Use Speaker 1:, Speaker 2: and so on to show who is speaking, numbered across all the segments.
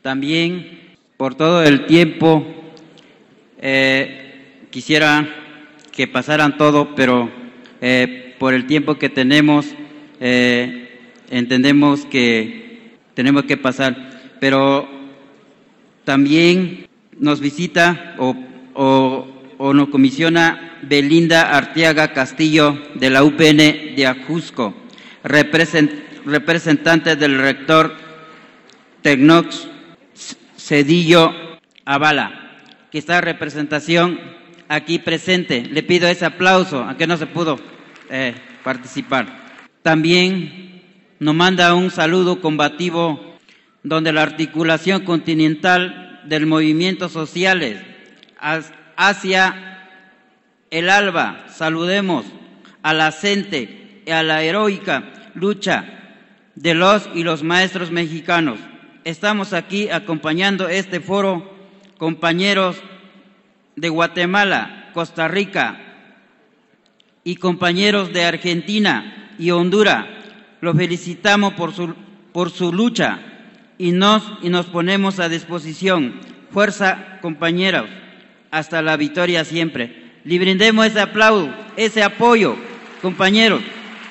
Speaker 1: También por todo el tiempo quisiera que pasaran todo, pero por el tiempo que tenemos entendemos que tenemos que pasar. Pero también nos visita o nos comisiona Belinda Arteaga Castillo de la UPN de Ajusco, representante del rector Tecnox Cedillo Avala, que está en representación aquí presente. Le pido ese aplauso, aunque no se pudo participar. También nos manda un saludo combativo donde la articulación continental del movimiento sociales hacia el ALBA. Saludemos a la CENTE y a la heroica lucha de los y los maestros mexicanos. Estamos aquí acompañando este foro, compañeros de Guatemala, Costa Rica y compañeros de Argentina y Honduras. Los felicitamos por su lucha y nos ponemos a disposición. Fuerza, compañeros, hasta la victoria siempre. Le brindemos ese aplauso, ese apoyo, compañeros.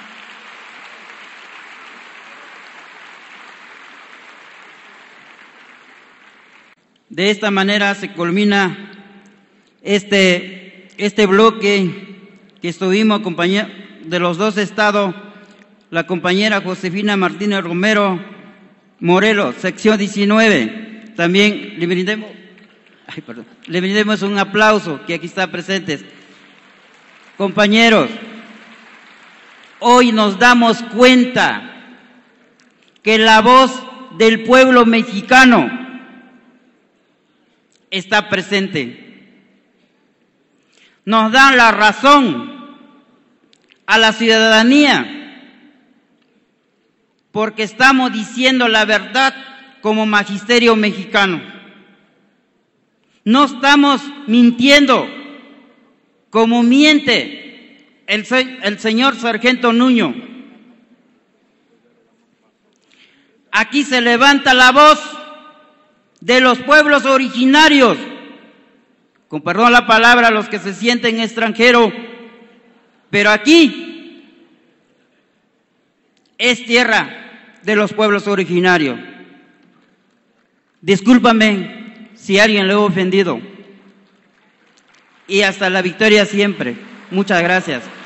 Speaker 1: De esta manera se culmina este bloque que estuvimos de los dos estados, la compañera Josefina Martínez Romero, Morelos, sección 19. También le brindemos un aplauso, que aquí está presentes. Compañeros, hoy nos damos cuenta que la voz del pueblo mexicano está presente. Nos dan la razón a la ciudadanía porque estamos diciendo la verdad como magisterio mexicano. No estamos mintiendo como miente el señor Sargento Nuño. Aquí se levanta la voz de los pueblos originarios, con perdón la palabra, los que se sienten extranjeros, pero aquí es tierra de los pueblos originarios. Discúlpame si alguien le he ofendido. Y hasta la victoria siempre. Muchas gracias.